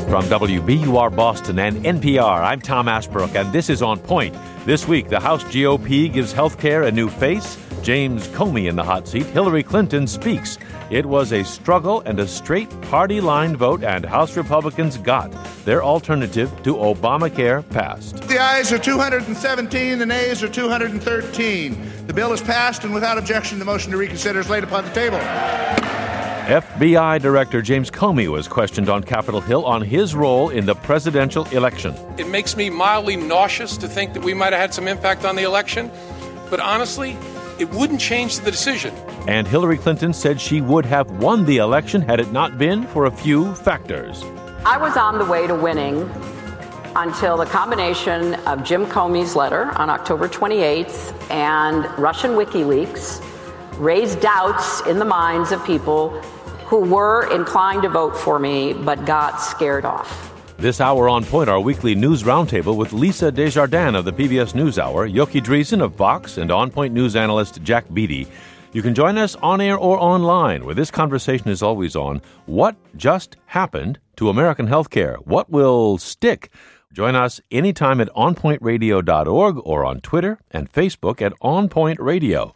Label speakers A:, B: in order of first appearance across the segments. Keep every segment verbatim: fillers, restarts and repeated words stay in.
A: From W B U R Boston and N P R, I'm Tom Ashbrook, and this is On Point. This week, the House G O P gives health care a new face. James Comey in the hot seat. Hillary Clinton speaks. It was a struggle and a straight party-line vote, and House Republicans got their alternative to Obamacare passed.
B: The ayes are two hundred seventeen, the nays are two hundred thirteen. The bill is passed, and without objection, the motion to reconsider is laid upon the table.
A: F B I Director James Comey was questioned on Capitol Hill on his role in the presidential election.
C: It makes me mildly nauseous to think that we might have had some impact on the election, but honestly, it wouldn't change the decision.
A: And Hillary Clinton said she would have won the election had it not been for a few factors.
D: I was on the way to winning until the combination of Jim Comey's letter on October twenty-eighth and Russian WikiLeaks raised doubts in the minds of people who were inclined to vote for me but got scared off.
A: This hour on Point, our weekly news roundtable with Lisa Desjardins of the P B S NewsHour, Yoki Dreesen of Vox, and On Point news analyst Jack Beatty. You can join us on air or online, where this conversation is always on what just happened to American healthcare. What will stick? Join us anytime at on point radio dot org or on Twitter and Facebook at On Point Radio.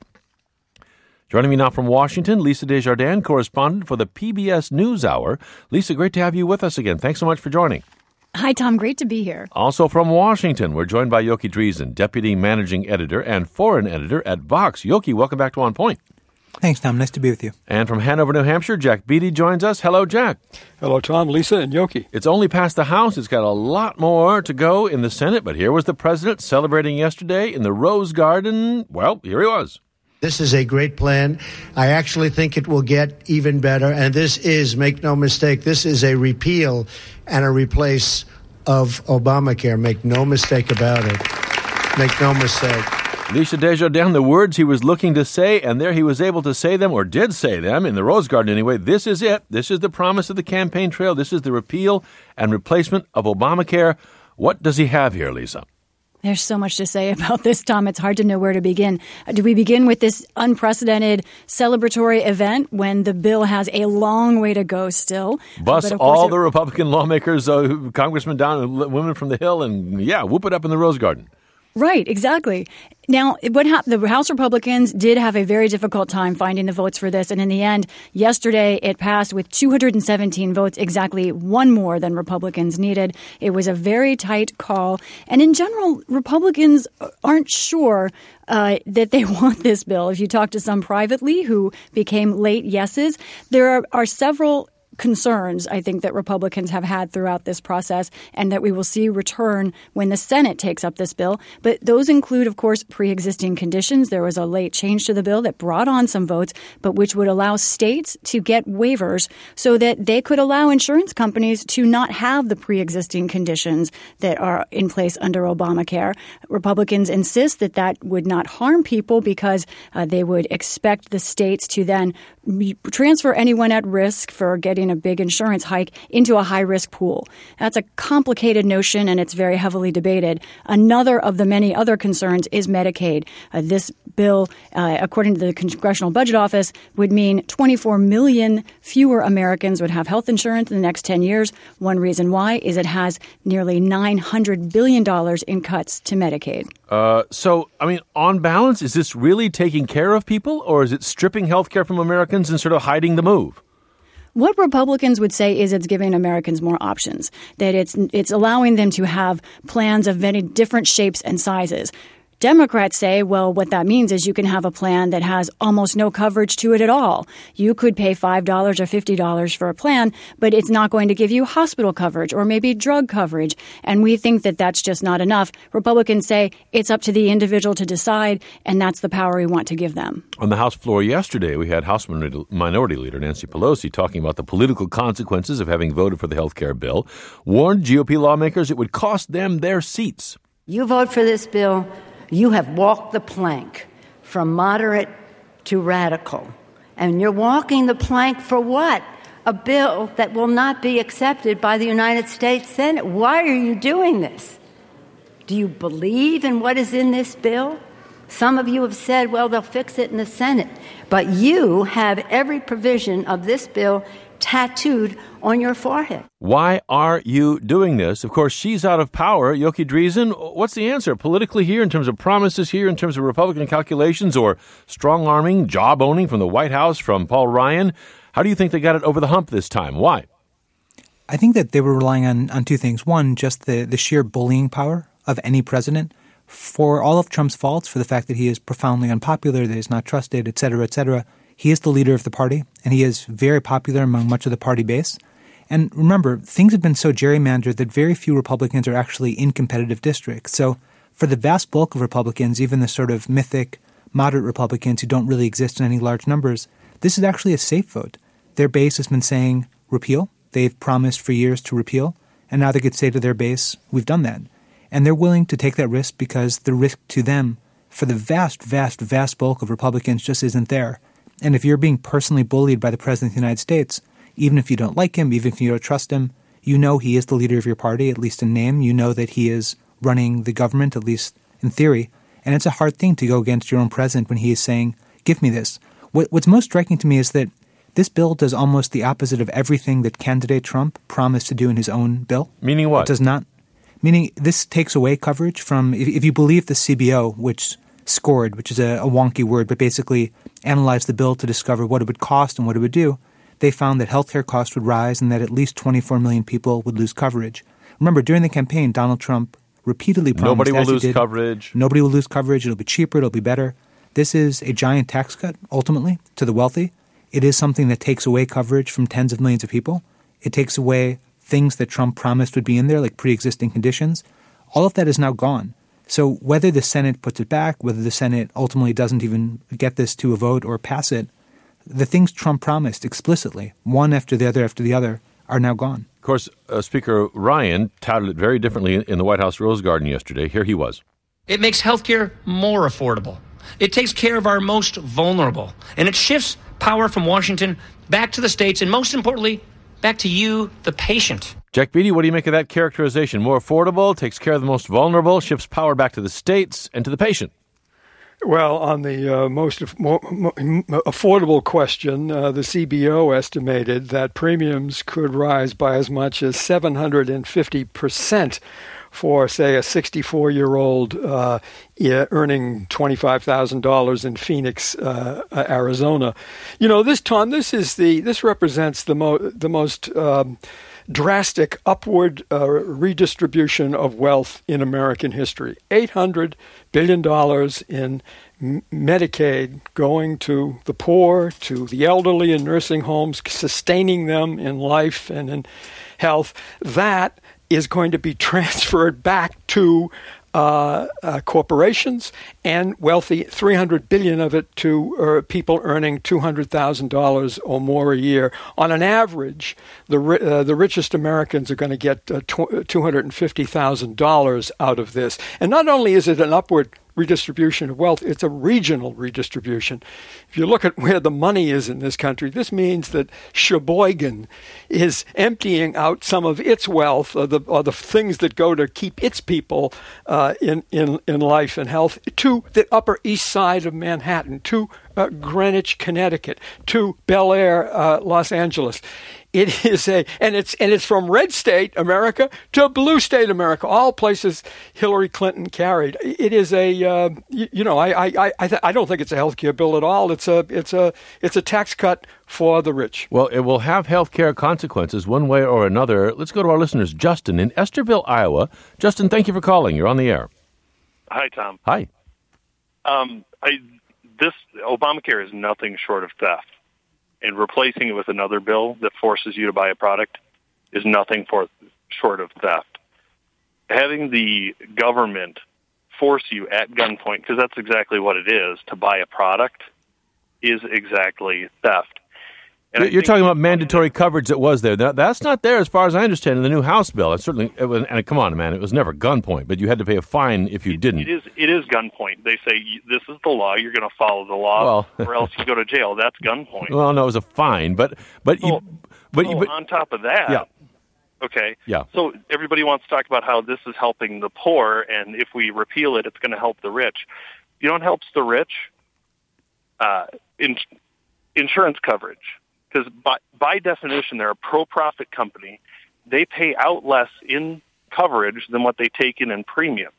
A: Joining me now from Washington, Lisa Desjardins, correspondent for the P B S NewsHour. Lisa, great to have you with us again. Thanks so much for joining.
E: Hi, Tom. Great to be here.
A: Also from Washington, we're joined by Yoki Dreesen, Deputy Managing Editor and Foreign Editor at Vox. Yoki, welcome back to On Point.
F: Thanks, Tom. Nice to be with you.
A: And from Hanover, New Hampshire, Jack Beatty joins us. Hello, Jack.
G: Hello, Tom, Lisa, and Yoki.
A: It's only passed the House. It's got a lot more to go in the Senate, but here was the president celebrating yesterday in the Rose Garden. Well, here he was.
H: This is a great plan. I actually think it will get even better. And this is, make no mistake, this is a repeal and a replace of Obamacare. Make no mistake about it. Make no mistake.
A: Lisa Desjardins, the words he was looking to say, and there he was able to say them, or did say them, in the Rose Garden anyway. This is it. This is the promise of the campaign trail. This is the repeal and replacement of Obamacare. What does he have here, Lisa?
E: There's so much to say about this, Tom. It's hard to know where to begin. Do we begin with this unprecedented celebratory event when the bill has a long way to go still?
A: Bust uh, all it, the Republican lawmakers, uh, congressmen down, women from the Hill, and, yeah, whoop it up in the Rose Garden.
E: Right, exactly. Now, what happened? The House Republicans did have a very difficult time finding the votes for this, and in the end, yesterday it passed with two hundred seventeen votes, exactly one more than Republicans needed. It was a very tight call, and in general, Republicans aren't sure uh, that they want this bill. If you talk to some privately who became late yeses, there are, are several concerns, I think, that Republicans have had throughout this process and that we will see return when the Senate takes up this bill. But those include, of course, pre-existing conditions. There was a late change to the bill that brought on some votes, but which would allow states to get waivers so that they could allow insurance companies to not have the pre-existing conditions that are in place under Obamacare. Republicans insist that that would not harm people because uh, they would expect the states to then transfer anyone at risk for getting a big insurance hike into a high-risk pool. That's a complicated notion, and it's very heavily debated. Another of the many other concerns is Medicaid. Uh, this bill, uh, according to the Congressional Budget Office, would mean twenty-four million fewer Americans would have health insurance in the next ten years. One reason why is it has nearly nine hundred billion dollars in cuts to Medicaid.
A: Uh, so, I mean, on balance, is this really taking care of people, or is it stripping health care from Americans and sort of hiding the move?
E: What Republicans would say is it's giving Americans more options, that it's it's allowing them to have plans of many different shapes and sizes. Democrats say, well, what that means is you can have a plan that has almost no coverage to it at all. You could pay five dollars or fifty dollars for a plan, but it's not going to give you hospital coverage or maybe drug coverage. And we think that that's just not enough. Republicans say it's up to the individual to decide, and that's the power we want to give them.
A: On the House floor yesterday, we had House Minority Leader Nancy Pelosi talking about the political consequences of having voted for the health care bill, warned G O P lawmakers it would cost them their seats.
I: You vote for this bill, you have walked the plank from moderate to radical. And you're walking the plank for what? A bill that will not be accepted by the United States Senate. Why are you doing this? Do you believe in what is in this bill? Some of you have said, well, they'll fix it in the Senate. But you have every provision of this bill tattooed on your forehead.
A: Why are you doing this? Of course, she's out of power. Yoki Dreesen, what's the answer? Politically here, in terms of promises here, in terms of Republican calculations, or strong-arming, job-owning from the White House, from Paul Ryan? How do you think they got it over the hump this time? Why?
F: I think that they were relying on, on two things. One, just the, the sheer bullying power of any president. For all of Trump's faults, for the fact that he is profoundly unpopular, that he's not trusted, et cetera, et cetera, he is the leader of the party, and he is very popular among much of the party base. And remember, things have been so gerrymandered that very few Republicans are actually in competitive districts. So for the vast bulk of Republicans, even the sort of mythic, moderate Republicans who don't really exist in any large numbers, this is actually a safe vote. Their base has been saying repeal. They've promised for years to repeal, and now they could say to their base, we've done that. And they're willing to take that risk because the risk to them, for the vast, vast, vast bulk of Republicans, just isn't there. And if you're being personally bullied by the President of the United States, even if you don't like him, even if you don't trust him, you know he is the leader of your party, at least in name. You know that he is running the government, at least in theory. And it's a hard thing to go against your own president when he is saying, give me this. What, what's most striking to me is that this bill does almost the opposite of everything that candidate Trump promised to do in his own bill.
A: Meaning what?
F: It does not. Meaning this takes away coverage from, if, if you believe the C B O, which scored, which is a, a wonky word, but basically analyzed the bill to discover what it would cost and what it would do, they found that healthcare costs would rise and that at least twenty-four million people would lose coverage. Remember, during the campaign, Donald Trump repeatedly promised,
A: nobody will
F: as he
A: lose
F: did,
A: coverage.
F: Nobody will lose coverage. It'll be cheaper. It'll be better. This is a giant tax cut, ultimately, to the wealthy. It is something that takes away coverage from tens of millions of people. It takes away things that Trump promised would be in there, like pre-existing conditions. All of that is now gone. So whether the Senate puts it back, whether the Senate ultimately doesn't even get this to a vote or pass it, the things Trump promised explicitly, one after the other after the other, are now gone.
A: Of course, uh, Speaker Ryan touted it very differently in, in the White House Rose Garden yesterday. Here he was.
J: It makes healthcare more affordable. It takes care of our most vulnerable. And it shifts power from Washington back to the states, and most importantly, back to you, the patient.
A: Jack Beatty, what do you make of that characterization? More affordable, takes care of the most vulnerable, shifts power back to the states and to the patient.
G: Well, on the uh, most af- more, more affordable question, uh, the C B O estimated that premiums could rise by as much as seven hundred fifty percent for, say, a sixty-four-year-old uh, earning twenty-five thousand dollars in Phoenix, uh, Arizona. You know, this, Tom, this is the this represents the mo- the most um, drastic upward uh, redistribution of wealth in American history. eight hundred billion dollars in M- Medicaid going to the poor, to the elderly in nursing homes, sustaining them in life and in health. That is going to be transferred back to uh, uh, corporations and wealthy, three hundred billion dollars of it to uh, people earning two hundred thousand dollars or more a year. On an average, the uh, the richest Americans are going to get uh, tw- two hundred fifty thousand dollars out of this. And not only is it an upward redistribution of wealth, it's a regional redistribution. If you look at where the money is in this country, this means that Sheboygan is emptying out some of its wealth, or the, or the things that go to keep its people uh, in, in, in life and health, to the Upper East Side of Manhattan, to uh, Greenwich, Connecticut, to Bel Air, uh, Los Angeles. It is a, and it's and it's from red state America to blue state America, all places Hillary Clinton carried. It is a, uh, you, you know, I I I, th- I don't think it's a health care bill at all. It's a it's a it's a tax cut for the rich.
A: Well, it will have health care consequences one way or another. Let's go to our listeners. Justin in Esterville, Iowa. Justin, thank you for calling. You're on the air.
K: Hi, Tom.
A: Hi.
K: Um, I this Obamacare is nothing short of theft. And replacing it with another bill that forces you to buy a product is nothing for, short of theft. Having the government force you at gunpoint, because that's exactly what it is, to buy a product, is exactly theft. And
A: You're talking about mandatory coverage that was there. That, that's not there as far as I understand in the new House bill. It's certainly, it was, and come on, man, it was never gunpoint, but you had to pay a fine if you
K: it,
A: didn't.
K: It is It is gunpoint. They say, this is the law, you're going to follow the law, well, or else you go to jail. That's gunpoint.
A: Well, no, it was a fine, but... but,
K: oh,
A: you, but,
K: oh,
A: but
K: on top of that...
A: Yeah.
K: Okay.
A: Yeah.
K: So everybody wants to talk about how this is helping the poor, and if we repeal it, it's going to help the rich. You know what helps the rich? Uh, in, insurance coverage. because by, by definition, they're a pro-profit company. They pay out less in coverage than what they take in in premiums.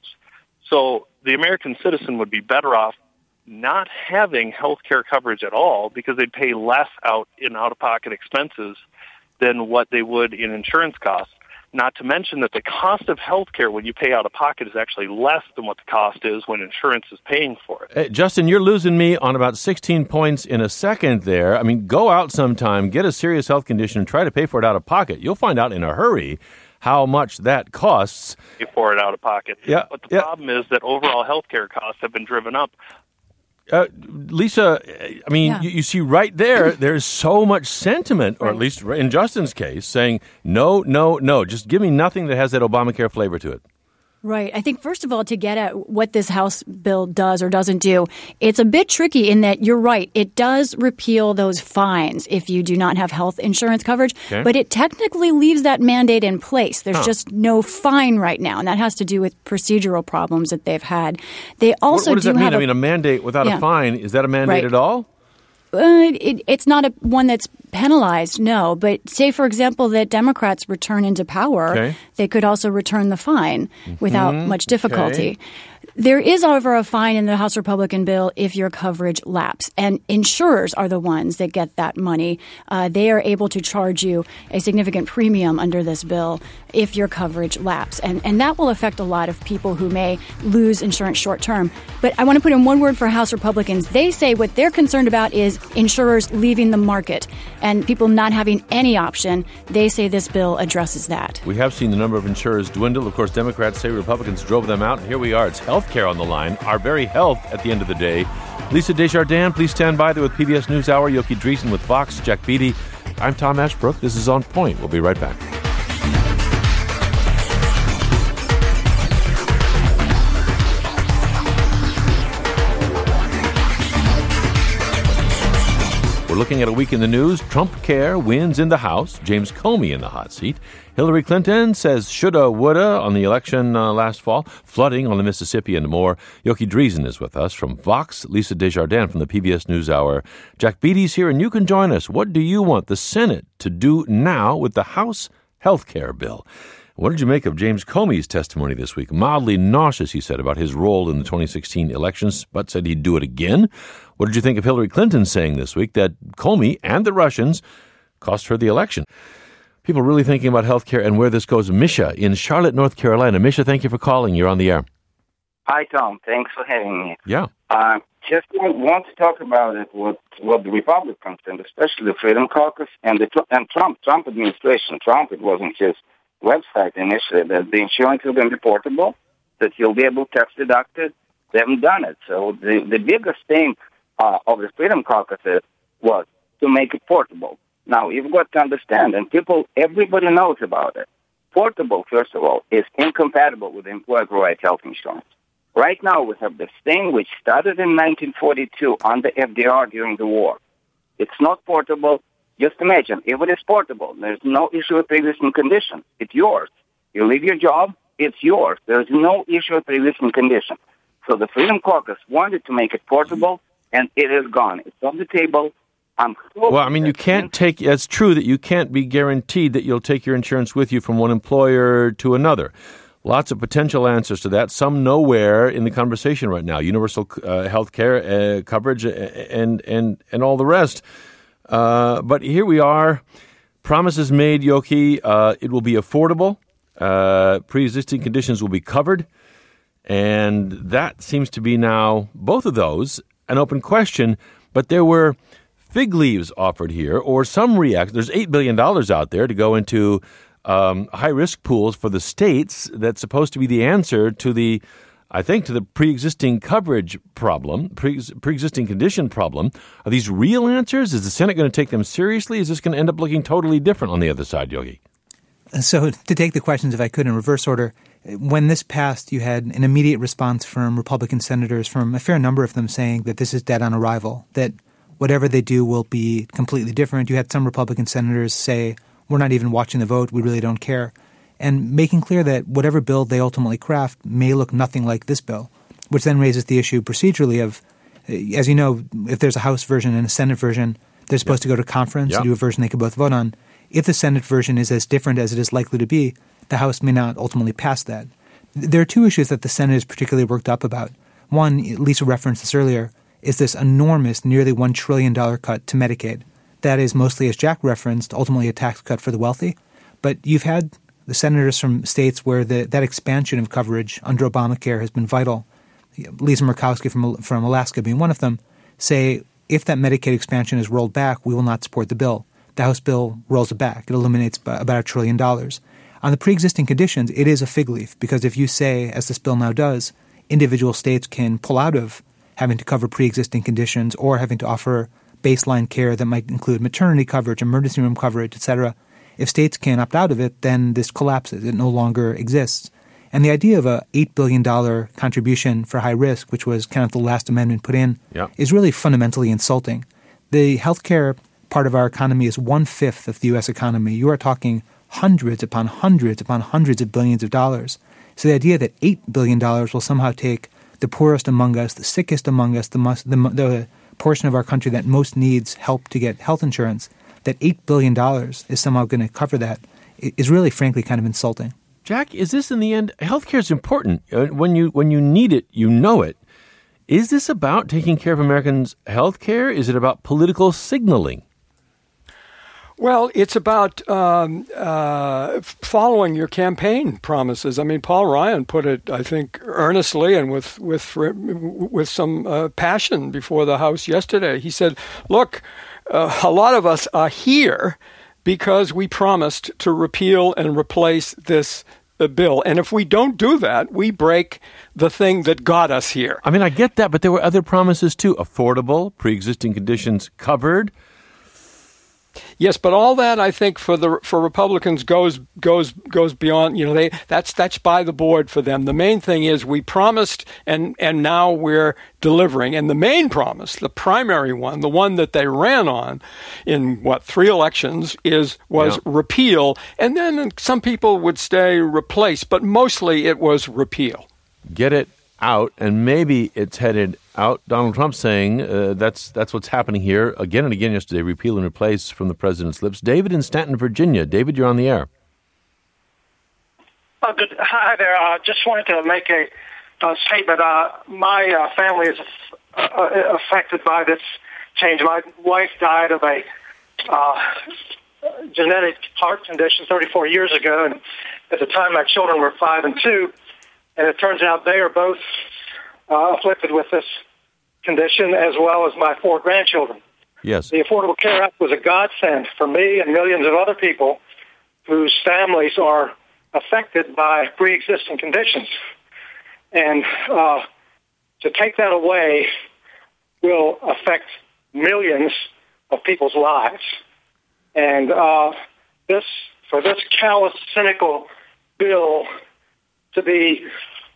K: So the American citizen would be better off not having health care coverage at all because they'd pay less out in out-of-pocket expenses than what they would in insurance costs. Not to mention that the cost of health care when you pay out of pocket is actually less than what the cost is when insurance is paying for it.
A: Hey, Justin, you're losing me on about sixteen points in a second there. I mean, go out sometime, get a serious health condition, and try to pay for it out of pocket. You'll find out in a hurry how much that costs.
K: Pay for it out of pocket.
A: Yeah,
K: but the
A: yeah.
K: problem is that overall health care costs have been driven up.
A: Uh, Lisa, I mean,
E: Yeah.
A: you, you see right there, there's so much sentiment, or at least in Justin's case, saying, no, no, no, just give me nothing that has that Obamacare flavor to it.
E: Right. I think, first of all, to get at what this House bill does or doesn't do, it's a bit tricky in that you're right. It does repeal those fines if you do not have health insurance coverage,
A: Okay.
E: but it technically leaves that mandate in place. There's
A: Huh.
E: just no fine right now, and that has to do with procedural problems that they've had. They also
A: what, what does
E: do
A: that mean?
E: have
A: I
E: a,
A: mean, a mandate without
E: Yeah.
A: a fine, is that a mandate
E: Right.
A: at all?
E: Uh, it, it's not a one that's penalized, no. But say, for example, that Democrats return into power,
A: Okay.
E: they could also return the fine without
A: Mhm.
E: much difficulty.
A: Okay.
E: There is, however, a fine in the House Republican bill if your coverage lapses. And insurers are the ones that get that money. Uh, they are able to charge you a significant premium under this bill if your coverage lapses. And, and that will affect a lot of people who may lose insurance short term. But I want to put in one word for House Republicans. They say what they're concerned about is insurers leaving the market and people not having any option. They say this bill addresses that.
A: We have seen the number of insurers dwindle. Of course, Democrats say Republicans drove them out. And here we are. It's health care on the line, our very health at the end of the day. Lisa Desjardins, please stand by there with P B S NewsHour. Yoki Dreesen with Fox, Jack Beatty. I'm Tom Ashbrook. This is On Point. We'll be right back. We're looking at a week in the news. Trump care wins in the House. James Comey in the hot seat. Hillary Clinton says shoulda, woulda on the election uh, last fall. Flooding on the Mississippi and more. Yoki Dreesen is with us from Vox. Lisa Desjardins from the P B S NewsHour. Jack Beatty's here, and you can join us. What do you want the Senate to do now with the House health care bill? What did you make of James Comey's testimony this week? Mildly nauseous, he said, about his role in the twenty sixteen elections, but said he'd do it again. What did you think of Hillary Clinton saying this week that Comey and the Russians cost her the election? People really thinking about health care and where this goes. Misha in Charlotte, North Carolina. Misha, thank you for calling. You're on the air.
L: Hi, Tom. Thanks for having me.
A: Yeah.
L: Uh, just want to talk about it, what, what the Republicans, and especially the Freedom Caucus and the and Trump, Trump administration. Trump, it wasn't his website initially that the insurance will be portable, that you'll be able to tax deduct it. They haven't done it. So the, the biggest thing uh, of the Freedom Caucus was to make it portable. Now, you've got to understand, and people, everybody knows about it. Portable, first of all, is incompatible with employer-provided health insurance. Right now, we have this thing which started in nineteen forty-two under F D R during the war. It's not portable. Just imagine, if it is portable, there's no issue with pre-existing condition. It's yours. You leave your job, it's yours. There's no issue with pre-existing condition. So the Freedom Caucus wanted to make it portable, and it is gone. It's on the table. I'm
A: well, I mean, you can't take, it's true that you can't be guaranteed that you'll take your insurance with you from one employer to another. Lots of potential answers to that, some nowhere in the conversation right now. Universal uh, health care uh, coverage and, and, and all the rest. Uh, but here we are. Promises made, Yoki. Uh, it will be affordable. Uh, pre-existing conditions will be covered. And that seems to be now, both of those, an open question. But there were fig leaves offered here, or some react. There's eight billion dollars out there to go into um, high-risk pools for the states. That's supposed to be the answer to the, I think, to the pre-existing coverage problem, pre- pre-existing condition problem. Are these real answers? Is the Senate going to take them seriously? Is this going to end up looking totally different on the other side, Yogi?
F: So to take the questions, if I could, in reverse order, when this passed, you had an immediate response from Republican senators, from a fair number of them, saying that this is dead on arrival, that whatever they do will be completely different. You had some Republican senators say, we're not even watching the vote, we really don't care, and making clear that whatever bill they ultimately craft may look nothing like this bill, which then raises the issue procedurally of, as you know, if there's a House version and a Senate version, They're supposed yep. to go to conference
A: yep.
F: to do a version they could both vote on. If the Senate version is as different as it is likely to be, the House may not ultimately pass that. There are two issues that the Senate is particularly worked up about. One, Lisa referenced this earlier, is this enormous, nearly one trillion dollars cut to Medicaid. That is mostly, as Jack referenced, ultimately a tax cut for the wealthy. But you've had the senators from states where the, that expansion of coverage under Obamacare has been vital, Lisa Murkowski from, from Alaska being one of them, say if that Medicaid expansion is rolled back, we will not support the bill. The House bill rolls it back. It eliminates about a trillion dollars. On the pre-existing conditions, it is a fig leaf because if you say, as this bill now does, individual states can pull out of having to cover pre-existing conditions or having to offer baseline care that might include maternity coverage, emergency room coverage, et cetera. If states can opt out of it, then this collapses. It no longer exists. And the idea of a eight billion dollars contribution for high risk, which was kind of the last amendment put in,
A: yep.
F: is really fundamentally insulting. The healthcare part of our economy is one-fifth of the U S economy. You are talking hundreds upon hundreds upon hundreds of billions of dollars. So the idea that eight billion dollars will somehow take the poorest among us, the sickest among us, the, most, the, the portion of our country that most needs help to get health insurance, that eight billion dollars is somehow going to cover that is really, frankly, kind of insulting.
A: Jack, is this in the end, healthcare is important. When you when you need it, you know it. Is this about taking care of Americans' health care? Is it about political signaling?
G: Well, it's about um, uh, following your campaign promises. I mean, Paul Ryan put it, I think, earnestly and with with with some uh, passion before the House yesterday. He said, look, uh, a lot of us are here because we promised to repeal and replace this uh, bill. And if we don't do that, we break the thing that got us here.
A: I mean, I get that, but there were other promises too. Affordable, pre-existing conditions covered.
G: Yes, but all that I think for the for Republicans goes goes goes beyond. You know, they that's that's by the board for them. The main thing is we promised, and and now we're delivering. And the main promise, the primary one, the one that they ran on in what three elections is was yeah. repeal. And then some people would say replace, but mostly it was repeal.
A: Get it out, and maybe it's headed out. Donald Trump saying uh, that's that's what's happening here again and again yesterday, repeal and replace from the president's lips. David in Stanton, Virginia. David, you're on the air.
M: Uh, good. Hi there. I uh, just wanted to make a, a statement. Uh, my uh, family is uh, affected by this change. My wife died of a uh, genetic heart condition thirty-four years ago, and at the time my children were five and two, and it turns out they are both Uh, afflicted with this condition, as well as my four grandchildren.
A: Yes.
M: The Affordable Care Act was a godsend for me and millions of other people whose families are affected by pre-existing conditions. And uh, to take that away will affect millions of people's lives. And uh, this, for this callous, cynical bill to be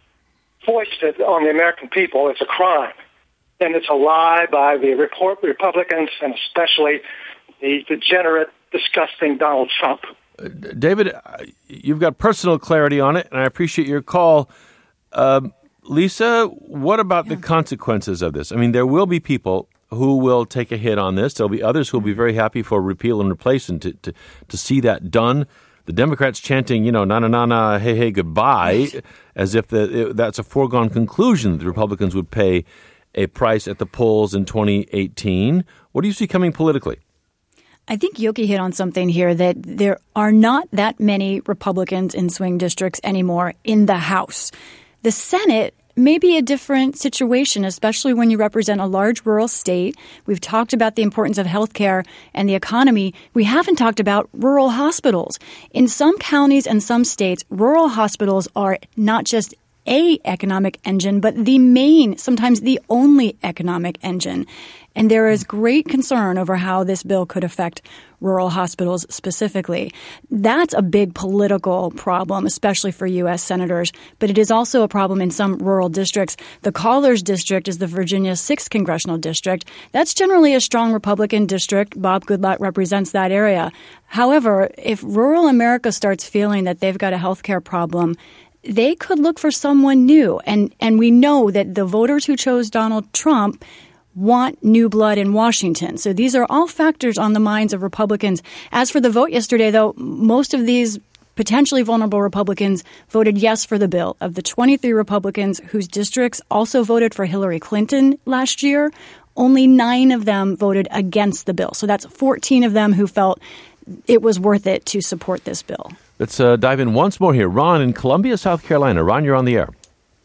M: foisted on the American people, it's a crime. And it's a lie by the Republicans and especially the degenerate, disgusting Donald Trump.
A: Uh, David, you've got personal clarity on it, and I appreciate your call. Um, Lisa, what about yeah. the consequences of this? I mean, there will be people who will take a hit on this. There'll be others who will be very happy for repeal and replace and to, to, to see that done. The Democrats chanting, you know, na na na na, hey hey, goodbye, as if the, that's a foregone conclusion that the Republicans would pay a price at the polls in twenty eighteen. What do you see coming politically?
E: I think Yoki hit on something here, that there are not that many Republicans in swing districts anymore in the House. The Senate may be a different situation, especially when you represent a large rural state. We've talked about the importance of healthcare and the economy. We haven't talked about rural hospitals. In some counties and some states, rural hospitals are not just a economic engine, but the main, sometimes the only economic engine. And there is great concern over how this bill could affect rural hospitals specifically. That's a big political problem, especially for U S senators, but it is also a problem in some rural districts. The Collars District is the Virginia sixth Congressional District. That's generally a strong Republican district. Bob Goodlatte represents that area. However, if rural America starts feeling that they've got a health care problem, they could look for someone new. And, and we know that the voters who chose Donald Trump want new blood in Washington. So these are all factors on the minds of Republicans. As for the vote yesterday, though, most of these potentially vulnerable Republicans voted yes for the bill. Of the twenty-three Republicans whose districts also voted for Hillary Clinton last year, only nine of them voted against the bill. So that's fourteen of them who felt it was worth it to support this bill.
A: Let's uh, dive in once more here. Ron in Columbia, South Carolina. Ron, you're on the air.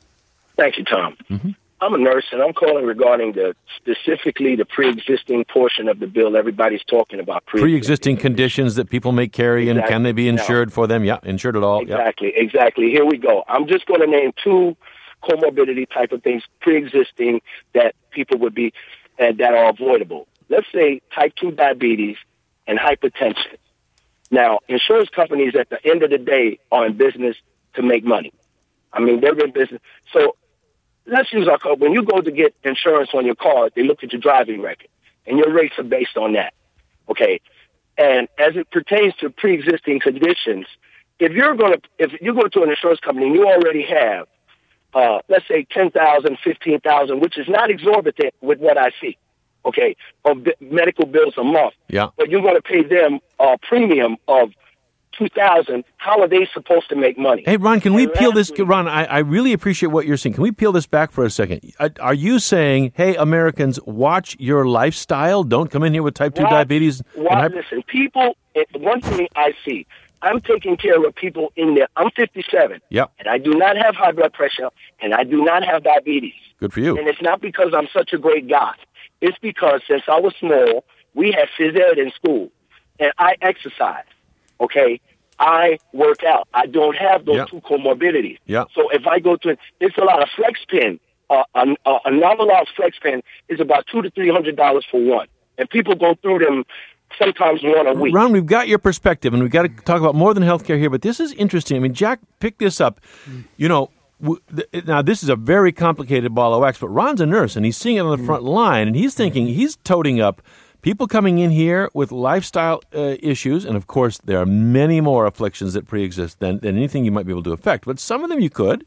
N: Thank you, Tom.
A: Mm-hmm.
N: I'm a nurse, and I'm calling regarding the specifically the pre-existing portion of the bill everybody's talking about.
A: Pre-existing, pre-existing conditions that people may carry, exactly. And can they be insured now, for them? Yeah, insured at all.
N: Exactly,
A: yep.
N: exactly. Here we go. I'm just going to name two comorbidity type of things, pre-existing, that people would be, uh, that are avoidable. Let's say type two diabetes and hypertension. Now, insurance companies at the end of the day are in business to make money. I mean, they're in business. So let's use our car. When you go to get insurance on your car, they look at your driving record, and your rates are based on that. Okay. And as it pertains to pre-existing conditions, if you're going to, if you go to an insurance company and you already have, uh, let's say ten thousand, fifteen thousand, which is not exorbitant with what I see, okay, of b- medical bills a month.
A: Yeah.
N: But you're going to pay them a premium of two thousand. How are they supposed to make money?
A: Hey, Ron, can we
N: and
A: peel
N: lastly,
A: this? Ron, I, I really appreciate what you're saying. Can we peel this back for a second? Are you saying, hey, Americans, watch your lifestyle? Don't come in here with type two
N: watch,
A: diabetes?
N: Watch,
A: and hyper-
N: listen, people, one thing I see, I'm taking care of people in there. I'm fifty-seven.
A: Yep.
N: And I do not have high blood pressure, and I do not have diabetes.
A: Good for you.
N: And it's not because I'm such a great guy. It's because since I was small, we had phys ed in school, and I exercise, okay? I work out. I don't have those
A: yep.
N: two comorbidities.
A: Yep.
N: So if I go to, it's a lot of flex pen. Uh, a, a novelized flex pen is about two to three hundred dollars for one, and people go through them sometimes one a week.
A: Ron, we've got your perspective, and we've got to talk about more than healthcare here. But this is interesting. I mean, Jack picked this up. You know, w- th- now this is a very complicated ball of wax. But Ron's a nurse, and he's seeing it on the front line, and he's thinking he's toting up people coming in here with lifestyle uh, issues, and of course there are many more afflictions that pre-exist than, than anything you might be able to affect, but some of them you could.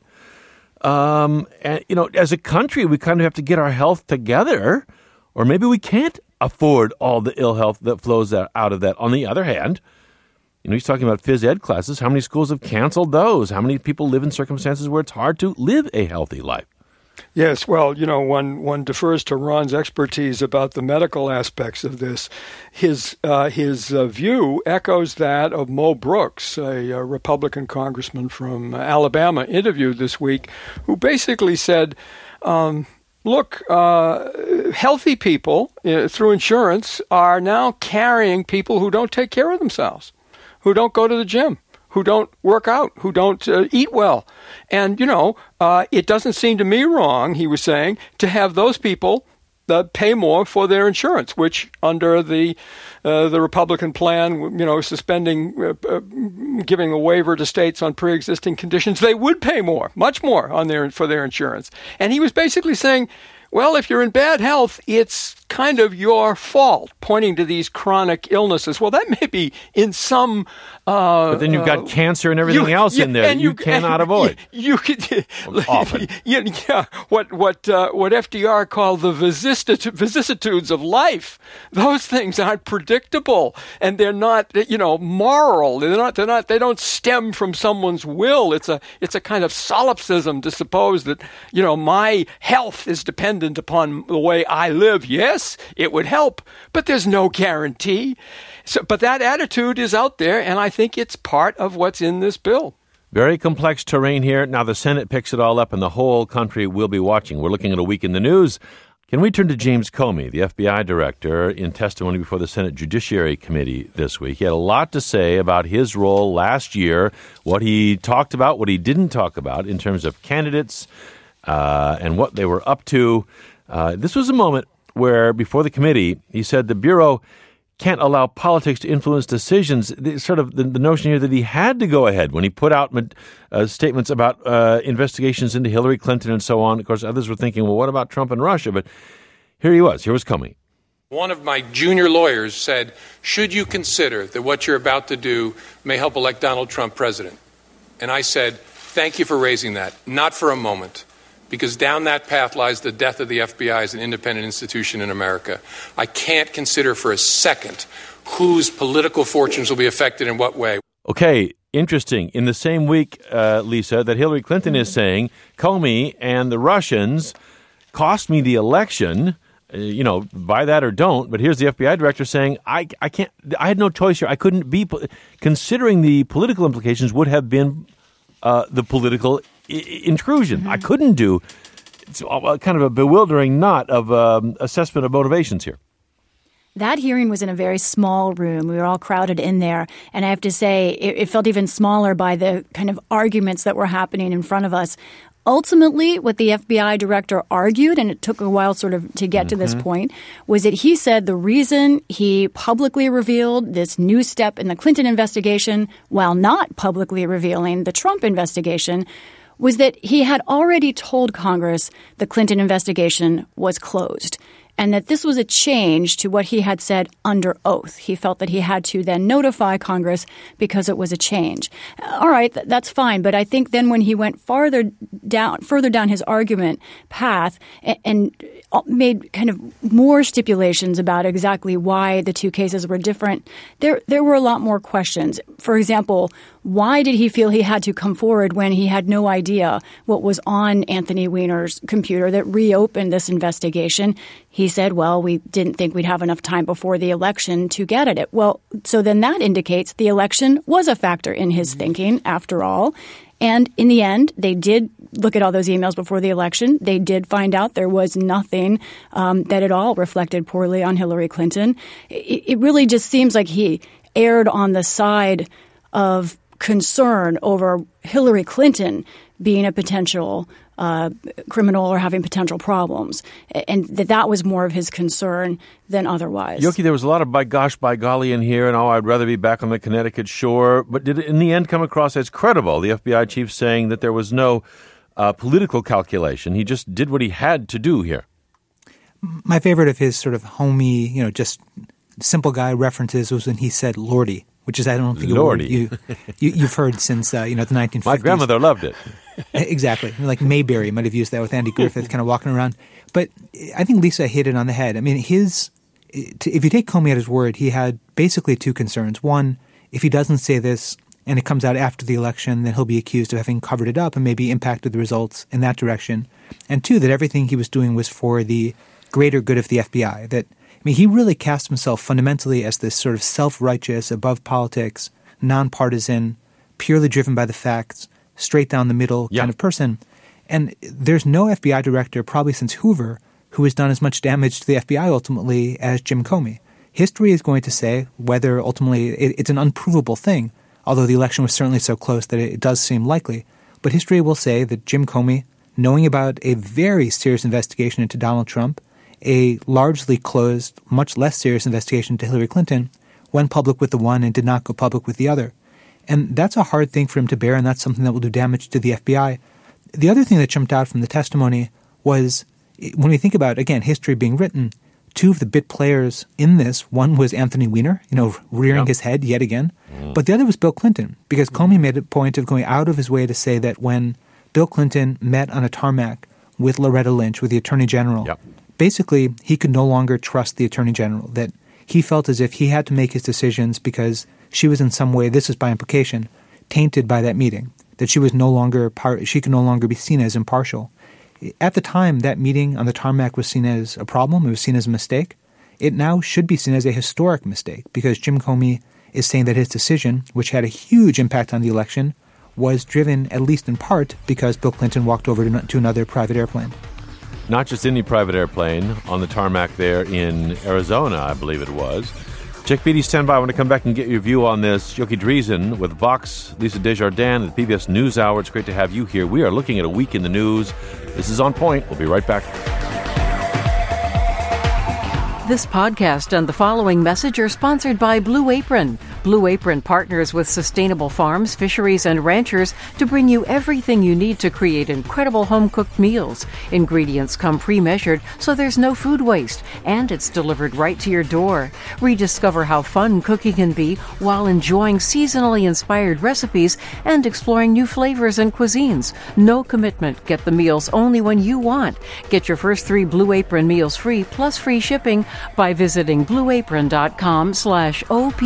A: Um, and, you know, as a country, we kind of have to get our health together, or maybe we can't afford all the ill health that flows out of that. On the other hand, you know, he's talking about phys ed classes. How many schools have canceled those? How many people live in circumstances where it's hard to live a healthy life?
G: Yes, well, you know, one, one defers to Ron's expertise about the medical aspects of this. His uh, his uh, view echoes that of Mo Brooks, a, a Republican congressman from Alabama, interviewed this week, who basically said, um, look, uh, healthy people uh, through insurance are now carrying people who don't take care of themselves, who don't go to the gym, who don't work out, who don't uh, eat well. And, you know, uh, it doesn't seem to me wrong, he was saying, to have those people uh, pay more for their insurance, which under the uh, the Republican plan, you know, suspending, uh, uh, giving a waiver to states on pre-existing conditions, they would pay more, much more on their for their insurance. And he was basically saying, well, if you're in bad health, it's kind of your fault, pointing to these chronic illnesses. Well, that may be in some... Uh,
A: but then you've got
G: uh,
A: cancer and everything
G: you,
A: else
G: yeah,
A: in there that you, you cannot avoid.
G: You, you could...
A: Often.
G: Yeah, yeah, what, what, uh, what F D R called the vicissitudes, vicissitudes of life. Those things aren't predictable, and they're not, you know, moral. They're not, they're not, they don't stem from someone's will. It's a, it's a kind of solipsism to suppose that, you know, my health is dependent upon the way I live. Yes, it would help, but there's no guarantee. So, but that attitude is out there, and I think it's part of what's in this bill.
A: Very complex terrain here. Now the Senate picks it all up, and the whole country will be watching. We're looking at a week in the news. Can we turn to James Comey, the F B I director, in testimony before the Senate Judiciary Committee this week? He had a lot to say about his role last year, what he talked about, what he didn't talk about in terms of candidates uh, and what they were up to. Uh, this was a moment where, before the committee, he said the Bureau can't allow politics to influence decisions. The, sort of the, the notion here that he had to go ahead when he put out uh, statements about uh, investigations into Hillary Clinton and so on. Of course, others were thinking, well, what about Trump and Russia? But here he was. Here was Comey.
C: One of my junior lawyers said, should you consider that what you're about to do may help elect Donald Trump president? And I said, thank you for raising that. Not for a moment. because down that path lies the death of the F B I as an independent institution in America. I can't consider for a second whose political fortunes will be affected in what way.
A: Okay, interesting. In the same week, uh, Lisa, that Hillary Clinton mm-hmm. is saying, Comey and the Russians cost me the election, uh, you know, buy that or don't. But here's the F B I director saying, I, I can't, I had no choice here. I couldn't be, considering the political implications would have been uh, the political I- intrusion. Mm-hmm. I couldn't do, it's kind of a bewildering knot of um, assessment of motivations here.
E: That hearing was in a very small room. We were all crowded in there. And I have to say, it, it felt even smaller by the kind of arguments that were happening in front of us. Ultimately, what the F B I director argued, and it took a while sort of to get mm-hmm. to this point, was that he said the reason he publicly revealed this new step in the Clinton investigation while not publicly revealing the Trump investigation was that he had already told Congress the Clinton investigation was closed, and that this was a change to what he had said under oath. He felt that he had to then notify Congress because it was a change. All right, th- that's fine. But I think then when he went farther down, further down his argument path and, and made kind of more stipulations about exactly why the two cases were different, there there were a lot more questions. For example, why did he feel he had to come forward when he had no idea what was on Anthony Weiner's computer that reopened this investigation? He said, well, we didn't think we'd have enough time before the election to get at it. Well, so then that indicates the election was a factor in his mm-hmm. thinking, after all. And in the end, they did look at all those emails before the election. They did find out there was nothing um, that at all reflected poorly on Hillary Clinton. It, it really just seems like he erred on the side of concern over Hillary Clinton being a potential uh, criminal or having potential problems, and that that was more of his concern than otherwise.
A: Yoki, there was a lot of by gosh, by golly in here, and oh, I'd rather be back on the Connecticut shore. But did it in the end come across as credible, the F B I chief saying that there was no uh, political calculation? He just did what he had to do here.
F: My favorite of his sort of homey, you know, just simple guy references was when he said Lordy, which is, I don't think,
A: Lordy.
F: a word you, you, you've heard since, uh, you know, the nineteen fifties.
A: My grandmother loved it.
F: Exactly. Like Mayberry might have used that with Andy Griffith kind of walking around. But I think Lisa hit it on the head. I mean, his – if you take Comey at his word, he had basically two concerns. One, if he doesn't say this and it comes out after the election, then he'll be accused of having covered it up and maybe impacted the results in that direction. And two, that everything he was doing was for the greater good of the F B I, that – I mean, he really cast himself fundamentally as this sort of self-righteous, above politics, nonpartisan, purely driven by the facts, straight down the middle yeah. kind of person. And there's no F B I director, probably since Hoover, who has done as much damage to the F B I ultimately as Jim Comey. History is going to say whether ultimately it, it's an unprovable thing, although the election was certainly so close that it, it does seem likely. But history will say that Jim Comey, knowing about a very serious investigation into Donald Trump, a largely closed, much less serious investigation into Hillary Clinton, went public with the one and did not go public with the other. And that's a hard thing for him to bear, and that's something that will do damage to the F B I. The other thing that jumped out from the testimony was, when we think about, again, history being written, two of the bit players in this, one was Anthony Weiner, you know, rearing yep. his head yet again, mm. but the other was Bill Clinton, because Comey made a point of going out of his way to say that when Bill Clinton met on a tarmac with Loretta Lynch, with the Attorney General, yep. basically, he could no longer trust the Attorney General, that he felt as if he had to make his decisions because she was in some way, this is by implication, tainted by that meeting, that she was no longer par- she could no longer be seen as impartial. At the time, that meeting on the tarmac was seen as a problem. It was seen as a mistake. It now should be seen as a historic mistake because Jim Comey is saying that his decision, which had a huge impact on the election, was driven, at least in part, because Bill Clinton walked over to, to another private airplane.
A: Not just any private airplane, on the tarmac there in Arizona, I believe it was. Jack Beatty, stand by. I want to come back and get your view on this. Yoki Dreesen with Vox, Lisa Desjardins at the P B S NewsHour. It's great to have you here. We are looking at a week in the news. This is On Point. We'll be right back.
O: This podcast and the following message are sponsored by Blue Apron. Blue Apron partners with sustainable farms, fisheries, and ranchers to bring you everything you need to create incredible home-cooked meals. Ingredients come pre-measured, so there's no food waste, and it's delivered right to your door. Rediscover how fun cooking can be while enjoying seasonally inspired recipes and exploring new flavors and cuisines. No commitment. Get the meals only when you want. Get your first three Blue Apron meals free plus free shipping by visiting blueapron.com slash OP.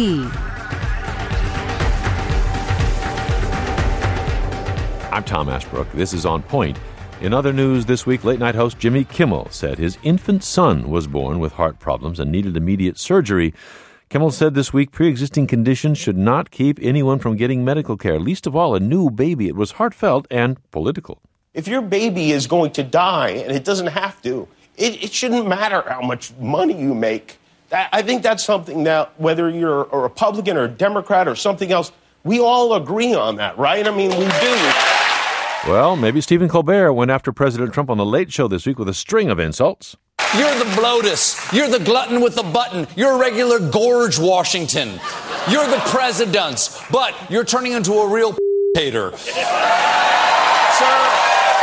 A: I'm Tom Ashbrook. This is On Point. In other news this week, late-night host Jimmy Kimmel said his infant son was born with heart problems and needed immediate surgery. Kimmel said this week pre-existing conditions should not keep anyone from getting medical care, least of all a new baby. It was heartfelt and political.
P: If your baby is going to die, and it doesn't have to, it, it shouldn't matter how much money you make. That, I think that's something that, whether you're a Republican or a Democrat or something else, we all agree on that, right? I mean, we do.
A: Well, maybe Stephen Colbert went after President Trump on The Late Show this week with a string of insults.
Q: You're the bloatus. You're the glutton with the button. You're a regular Gorge Washington. You're the presidents, but you're turning into a real hater. Sir,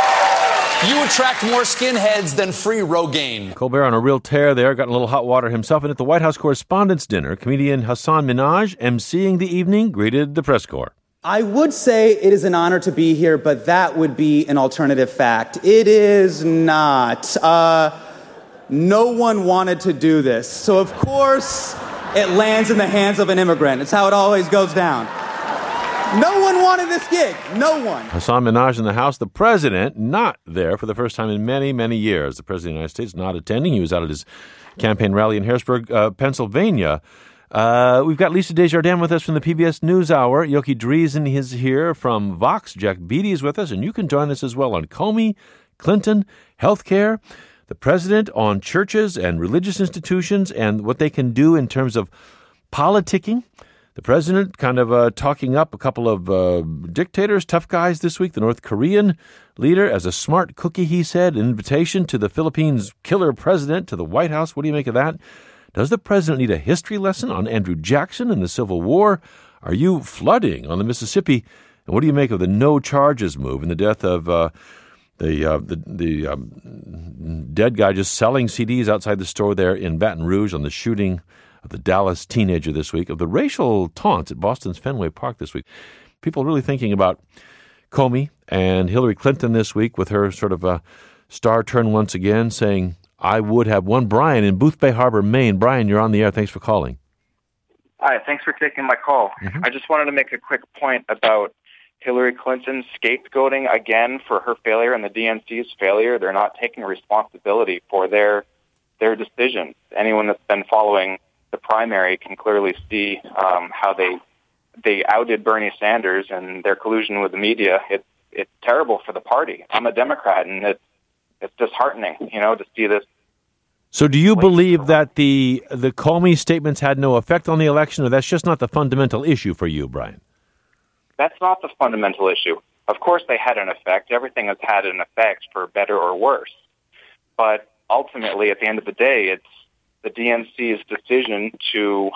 Q: you attract more skinheads than free Rogaine.
A: Colbert on a real tear there, got in a little hot water himself. And at the White House Correspondents' Dinner, comedian Hassan Minhaj, emceeing the evening, greeted the press corps.
R: I would say it is an honor to be here, but that would be an alternative fact. It is not. Uh, no one wanted to do this. So, of course, it lands in the hands of an immigrant. It's how it always goes down. No one wanted this gig. No one.
A: Hassan Minhaj in the House. The president not there for the first time in many, many years. The president of the United States not attending. He was out at his campaign rally in Harrisburg, uh, Pennsylvania. Uh, we've got Lisa Desjardins with us from the P B S NewsHour. Yochi Dreesen is here from Vox. Jack Beatty is with us, and you can join us as well on Comey, Clinton, healthcare, the president on churches and religious institutions and what they can do in terms of politicking. The president kind of uh, talking up a couple of uh, dictators, tough guys this week. The North Korean leader as a smart cookie, he said, an invitation to the Philippines killer president to the White House. What do you make of that? Does the president need a history lesson on Andrew Jackson and the Civil War? Are you flooding on the Mississippi? And what do you make of the no charges move and the death of uh, the uh, the, the um, dead guy just selling C Ds outside the store there in Baton Rouge on the shooting of the Dallas teenager this week, of the racial taunts at Boston's Fenway Park this week? People really thinking about Comey and Hillary Clinton this week with her sort of a star turn once again, saying, I would have won. Brian in Boothbay Harbor, Maine. Brian, you're on the air. Thanks for calling.
S: Hi, thanks for taking my call. Mm-hmm. I just wanted to make a quick point about Hillary Clinton scapegoating again for her failure and the D N C's failure. They're not taking responsibility for their their decision. Anyone that's been following the primary can clearly see um, how they they outed Bernie Sanders and their collusion with the media. It's it's terrible for the party. I'm a Democrat, and it's it's disheartening, you know, to see this.
A: So do you believe that the the Comey statements had no effect on the election, or that's just not the fundamental issue for you, Brian?
S: That's not the fundamental issue. Of course they had an effect. Everything has had an effect, for better or worse. But ultimately, at the end of the day, it's the D N C's decision to,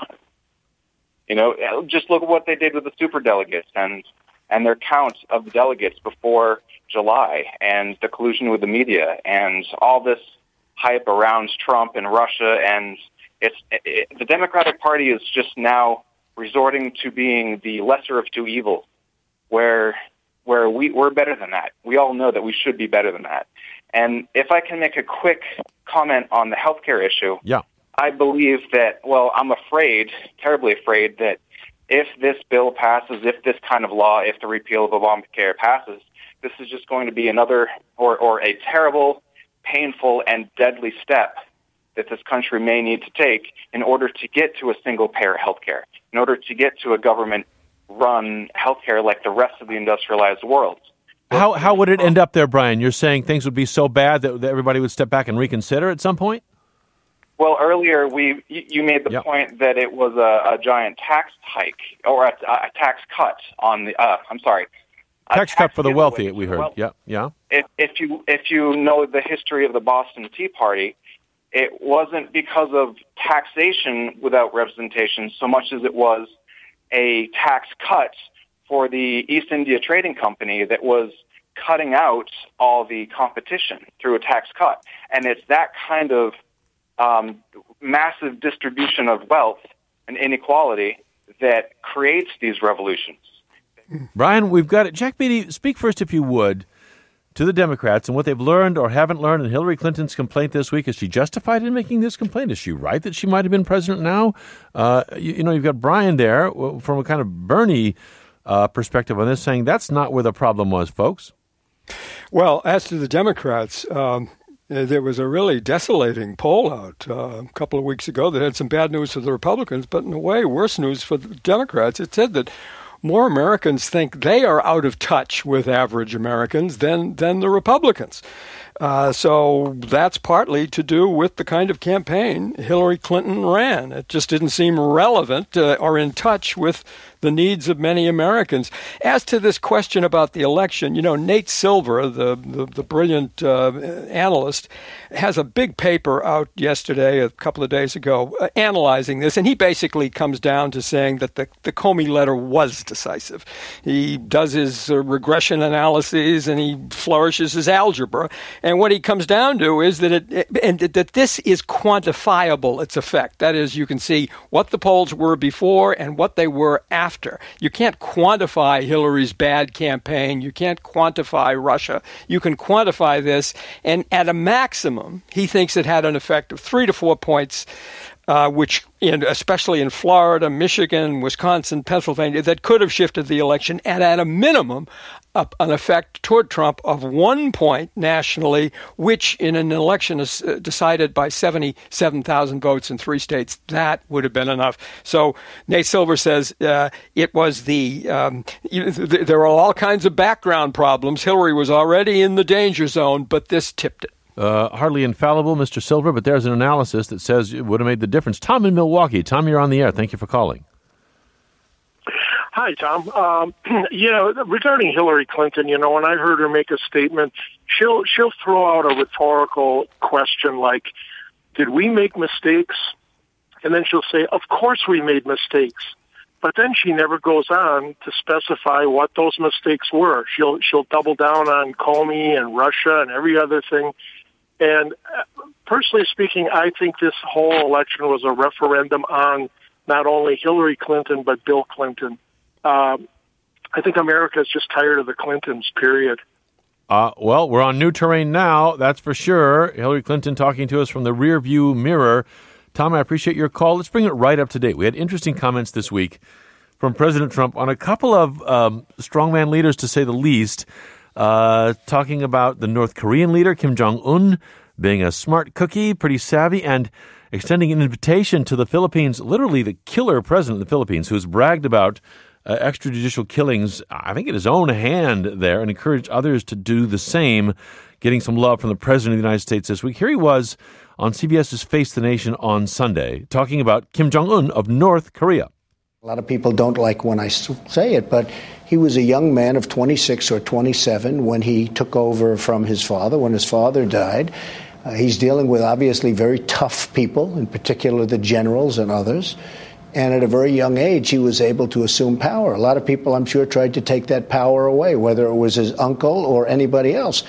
S: you know, just look at what they did with the superdelegates and, and their count of the delegates before July, and the collusion with the media and all this hype around Trump and Russia. And it's it, the Democratic Party is just now resorting to being the lesser of two evils, where where we, we're better than that. We all know that we should be better than that. And if I can make a quick comment on the healthcare issue,
A: yeah.
S: I believe that, well, I'm afraid, terribly afraid, that if this bill passes, if this kind of law, if the repeal of Obamacare passes, this is just going to be another or, or a terrible, painful, and deadly step that this country may need to take in order to get to a single-payer healthcare, in order to get to a government-run healthcare like the rest of the industrialized world.
A: How how would it end up there, Brian? You're saying things would be so bad that, that everybody would step back and reconsider at some point?
S: Well, earlier we you made the yep. point that it was a, a giant tax hike or a, a tax cut on the. Uh, I'm sorry.
A: Tax, tax cut for the wealthy, we heard. Well, yeah, yeah.
S: If, if you if you know the history of the Boston Tea Party, it wasn't because of taxation without representation so much as it was a tax cut for the East India Trading Company that was cutting out all the competition through a tax cut. And it's that kind of um, massive distribution of wealth and inequality that creates these revolutions.
A: Brian, we've got it. Jack Beatty, speak first, if you would, to the Democrats and what they've learned or haven't learned in Hillary Clinton's complaint this week. Is she justified in making this complaint? Is she right that she might have been president now? Uh, you, you know, you've got Brian there from a kind of Bernie uh, perspective on this, saying that's not where the problem was, folks.
G: Well, as to the Democrats, um, there was a really desolating poll out uh, a couple of weeks ago that had some bad news for the Republicans, but in a way, worse news for the Democrats. It said that more Americans think they are out of touch with average Americans than than the Republicans. Uh, so that's partly to do with the kind of campaign Hillary Clinton ran. It just didn't seem relevant uh, or in touch with the needs of many Americans. As to this question about the election, you know, Nate Silver, the, the, the brilliant uh, analyst, has a big paper out yesterday, a couple of days ago, uh, analyzing this. And he basically comes down to saying that the, the Comey letter was decisive. He does his uh, regression analyses and he flourishes his algebra. And what he comes down to is that it, and that this is quantifiable, its effect. That is, you can see what the polls were before and what they were after. You can't quantify Hillary's bad campaign. You can't quantify Russia. You can quantify this. And at a maximum, he thinks it had an effect of three to four points, uh, which, in, especially in Florida, Michigan, Wisconsin, Pennsylvania, that could have shifted the election. And at a minimum, Uh, an effect toward Trump of one point nationally, which in an election is uh, decided by seventy-seven thousand votes in three states, that would have been enough. So Nate Silver says uh, it was the, um, you, th- there are all kinds of background problems. Hillary was already in the danger zone, but this tipped it.
A: Uh, hardly infallible, Mister Silver, but there's an analysis that says it would have made the difference. Tom in Milwaukee. Tom, you're on the air. Thank you for calling.
T: Hi, Tom. Um, you know, regarding Hillary Clinton, you know, when I heard her make a statement, she'll she'll throw out a rhetorical question like, did we make mistakes? And then she'll say, of course we made mistakes. But then she never goes on to specify what those mistakes were. She'll she'll double down on Comey and Russia and every other thing. And personally speaking, I think this whole election was a referendum on not only Hillary Clinton, but Bill Clinton. Um, I think America is just tired of the Clintons, period.
A: Uh, well, we're on new terrain now, that's for sure. Hillary Clinton talking to us from the rear view mirror. Tom, I appreciate your call. Let's bring it right up to date. We had interesting comments this week from President Trump on a couple of um, strongman leaders, to say the least, uh, talking about the North Korean leader, Kim Jong-un, being a smart cookie, pretty savvy, and extending an invitation to the Philippines, literally the killer president of the Philippines, who's bragged about Uh, extrajudicial killings, I think, in his own hand there, and encouraged others to do the same, getting some love from the President of the United States this week. Here he was on CBS's Face the Nation on Sunday, talking about Kim Jong-un of North Korea.
H: A lot of people don't like when I say it, but he was a young man of twenty-six or twenty-seven when he took over from his father, when his father died. Uh, he's dealing with obviously very tough people, in particular the generals and others. And at a very young age, he was able to assume power. A lot of people, I'm sure, tried to take that power away, whether it was his uncle or anybody else.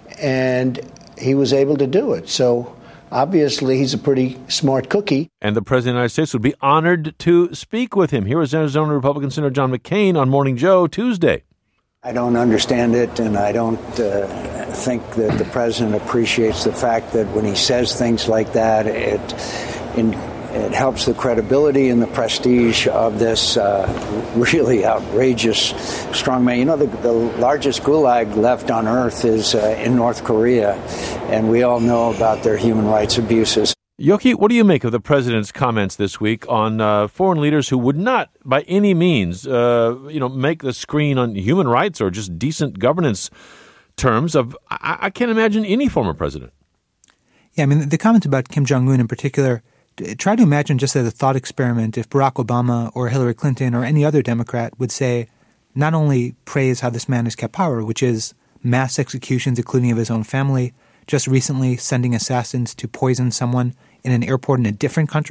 H: And he was able to do it. So obviously, he's a pretty smart cookie.
A: And the President of the United States would be honored to speak with him. Here was Arizona Republican Senator John McCain on Morning Joe Tuesday.
U: I don't understand it, and I don't uh, think that the president appreciates the fact that when he says things like that, it in It helps the credibility and the prestige of this uh, really outrageous strongman. You know, the, the largest gulag left on Earth is uh, in North Korea, and we all know about their human rights abuses.
A: Yoki, what do you make of the president's comments this week on uh, foreign leaders who would not, by any means, uh, you know, make the screen on human rights or just decent governance terms of, I, I can't imagine any former president.
F: Yeah, I mean, the comments about Kim Jong-un in particular, try to imagine just as a thought experiment if Barack Obama or Hillary Clinton or any other Democrat would say, not only praise how this man has kept power, which is mass executions, including of his own family, just recently sending assassins to poison someone in an airport in a different country,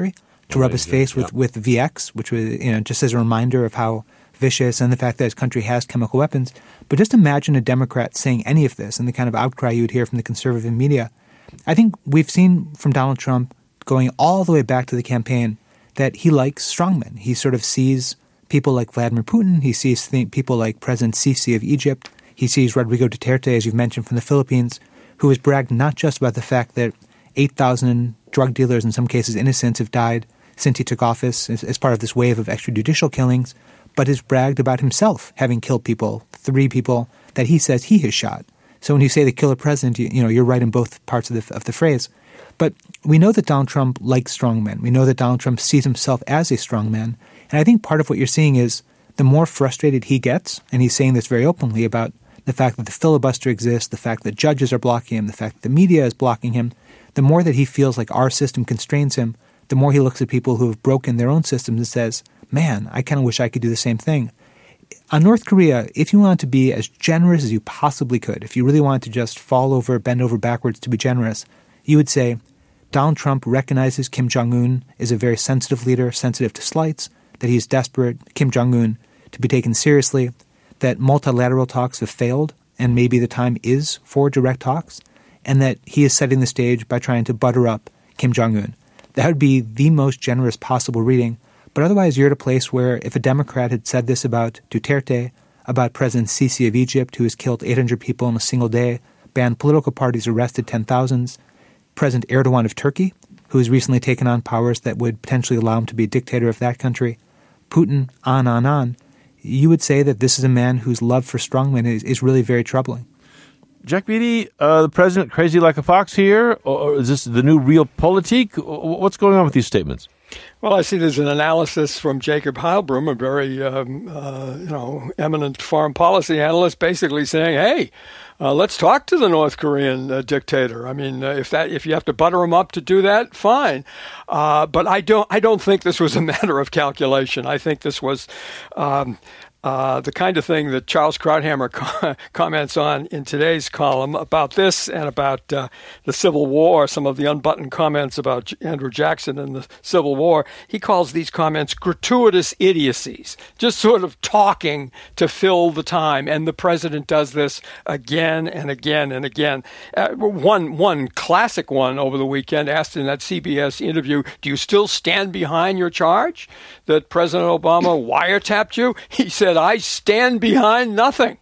F: to rub his face with, with V X, which was, you know, just as a reminder of how vicious and the fact that his country has chemical weapons. But just imagine a Democrat saying any of this and the kind of outcry you would hear from the conservative media. I think we've seen from Donald Trump going all the way back to the campaign that he likes strongmen. He sort of sees people like Vladimir Putin. He sees th- people like President Sisi of Egypt. He sees Rodrigo Duterte, as you've mentioned, from the Philippines, who has bragged not just about the fact that eight thousand drug dealers, in some cases innocents, have died since he took office as, as part of this wave of extrajudicial killings, but has bragged about himself having killed people, three people that he says he has shot. So when you say the killer president, you, you know, you're right in both parts of the, of the phrase. But we know that Donald Trump likes strong men. We know that Donald Trump sees himself as a strong man. And I think part of what you're seeing is the more frustrated he gets, and he's saying this very openly about the fact that the filibuster exists, the fact that judges are blocking him, the fact that the media is blocking him, the more that he feels like our system constrains him, the more he looks at people who have broken their own systems and says, man, I kind of wish I could do the same thing. On North Korea, if you wanted to be as generous as you possibly could, if you really wanted to just fall over, bend over backwards to be generous, you would say Donald Trump recognizes Kim Jong-un is a very sensitive leader, sensitive to slights, that he's desperate, Kim Jong-un, to be taken seriously, that multilateral talks have failed and maybe the time is for direct talks, and that he is setting the stage by trying to butter up Kim Jong-un. That would be the most generous possible reading. But otherwise, you're at a place where if a Democrat had said this about Duterte, about President Sisi of Egypt, who has killed eight hundred people in a single day, banned political parties, arrested ten thousands, President Erdogan of Turkey, who has recently taken on powers that would potentially allow him to be a dictator of that country, Putin, on, on, on, you would say that this is a man whose love for strongmen is, is really very troubling.
A: Jack Beatty, uh, the president crazy like a fox here, or is this the new realpolitik? What's going on with these statements?
G: Well, I see there's an analysis from Jacob Heilbrunn, a very um, uh, you know eminent foreign policy analyst, basically saying, "Hey, uh, let's talk to the North Korean uh, dictator. I mean, uh, if that if you have to butter him up to do that, fine. Uh, but I don't I don't think this was a matter of calculation. I think this was." Um, Uh, the kind of thing that Charles Krauthammer co- comments on in today's column about this and about uh, the Civil War, some of the unbuttoned comments about J- Andrew Jackson and the Civil War. He calls these comments gratuitous idiocies, just sort of talking to fill the time. And the president does this again and again and again. Uh, one, one classic one over the weekend asked in that C B S interview, do you still stand behind your charge that President Obama wiretapped you? He said, I stand behind nothing.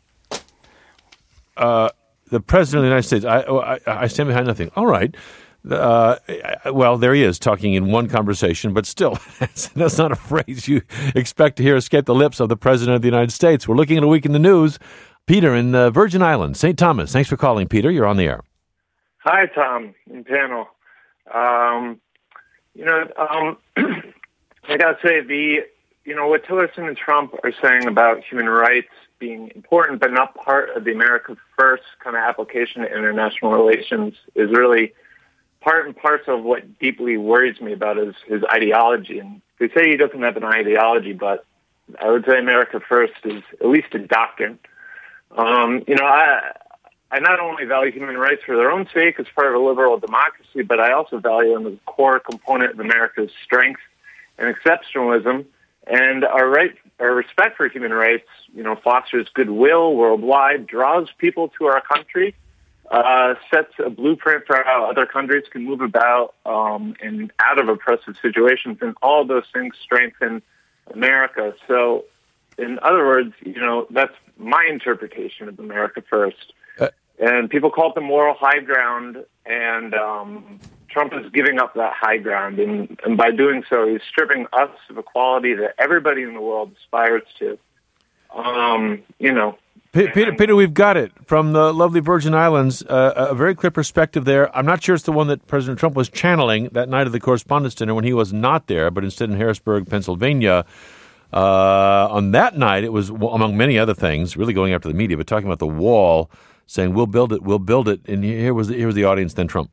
A: Uh, the president of the United States, I, I, I stand behind nothing. All right. Uh, well, there he is talking in one conversation, but still, that's, that's not a phrase you expect to hear escape the lips of the president of the United States. We're looking at a week in the news. Peter in the Virgin Islands, Saint Thomas. Thanks for calling, Peter. You're on the air.
B: Hi, Tom and panel. Um, you know, um, I got to say, the you know, what Tillerson and Trump are saying about human rights being important but not part of the America First kind of application to international relations is really part and parcel of what deeply worries me about his, his ideology. And they say he doesn't have an ideology, but I would say America First is at least a doctrine. Um, you know, I I not only value human rights for their own sake as part of a liberal democracy, but I also value them as a core component of America's strength and exceptionalism. And our right, our respect for human rights, you know, fosters goodwill worldwide, draws people to our country, uh, sets a blueprint for how other countries can move about um, and out of oppressive situations, and all those things strengthen America. So, in other words, you know, that's my interpretation of America First. Uh, and people call it the moral high ground, and um, Trump is giving up that high ground, and, and by doing so, he's stripping us of a quality that everybody in the world aspires to. Um, you know,
A: P- Peter, Peter, we've got it from the lovely Virgin Islands. Uh, a very clear perspective there. I'm not sure it's the one that President Trump was channeling that night of the Correspondents' Dinner when he was not there, but instead in Harrisburg, Pennsylvania. Uh, on that night, it was, among many other things, really going after the media, but talking about the wall, saying, we'll build it, we'll build it. And here was the, here was the audience, then Trump.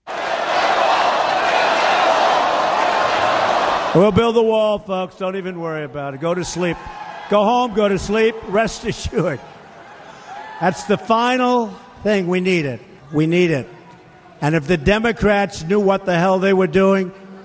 V: We'll build the wall, folks. Don't even worry about it. Go to sleep. Go home, go to sleep. Rest assured. That's the final thing we needed. We need it. And if the Democrats knew what the hell they were doing,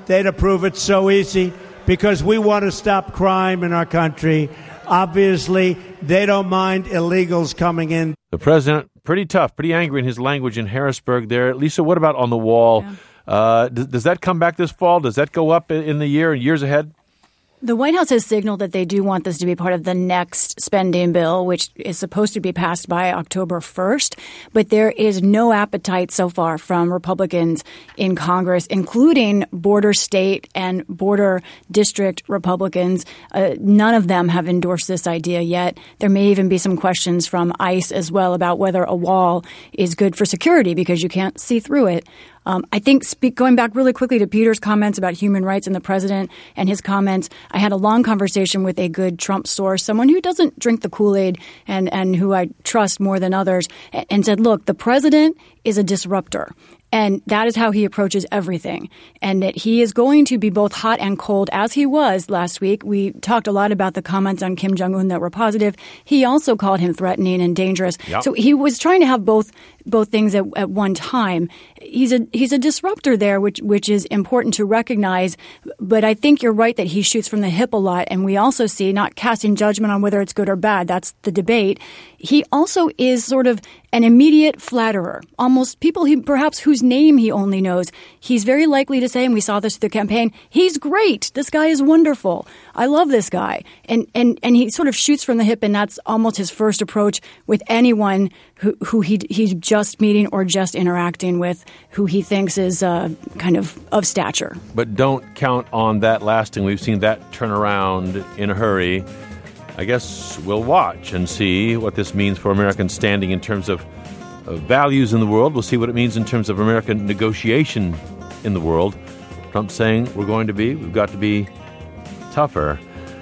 V: they'd approve it so easy because we want to stop crime in our country. Obviously, they don't mind illegals coming in.
A: The president, pretty tough, pretty angry in his language in Harrisburg there. Lisa, what about on the wall? Yeah. Uh, does, does that come back this fall? Does that go up in the year and years ahead?
E: The White House has signaled that they do want this to be part of the next spending bill, which is supposed to be passed by October first. But there is no appetite so far from Republicans in Congress, including border state and border district Republicans. Uh, none of them have endorsed this idea yet. There may even be some questions from ICE as well about whether a wall is good for security because you can't see through it. Um, I think speak, going back really quickly to Peter's comments about human rights and the president and his comments, I had a long conversation with a good Trump source, someone who doesn't drink the Kool-Aid and, and who I trust more than others, and, and said, look, the president is a disruptor. And that is how he approaches everything. And that he is going to be both hot and cold, as he was last week. We talked a lot about the comments on Kim Jong-un that were positive. He also called him threatening and dangerous. Yep. So he was trying to have both both things at, at one time. He's a he's a disruptor there, which which is important to recognize. But I think you're right that he shoots from the hip a lot. And we also see, not casting judgment on whether it's good or bad, that's the debate. He also is sort of an immediate flatterer, almost people he perhaps whose name he only knows. He's very likely to say, and we saw this through the campaign, he's great. This guy is wonderful. I love this guy. And and and he sort of shoots from the hip, and that's almost his first approach with anyone who, who he, he's just meeting or just interacting with, who he thinks is uh, kind of of stature.
A: But don't count on that lasting. We've seen that turn around in a hurry. I guess we'll watch and see what this means for American standing in terms of uh, values in the world. We'll see what it means in terms of American negotiation in the world. Trump's saying we're going to be, we've got to be tougher.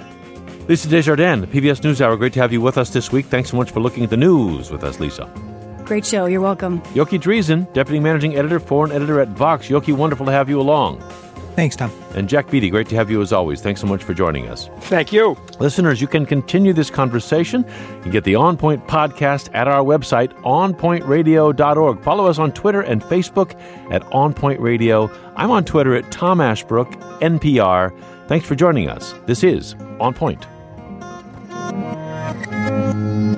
A: Lisa Desjardins, the P B S NewsHour, great to have you with us this week. Thanks so much for looking at the news with us, Lisa.
E: Great show. You're welcome.
A: Yoki Dreesen, Deputy Managing Editor, Foreign Editor at Vox. Yoki, wonderful to have you along.
F: Thanks, Tom.
A: And Jack Beatty, great to have you as always. Thanks so much for joining us.
G: Thank you.
A: Listeners, you can continue this conversation. You get the On Point podcast at our website, on point radio dot org. Follow us on Twitter and Facebook at On Point Radio. I'm on Twitter at Tom Ashbrook, N P R. Thanks for joining us. This is On Point.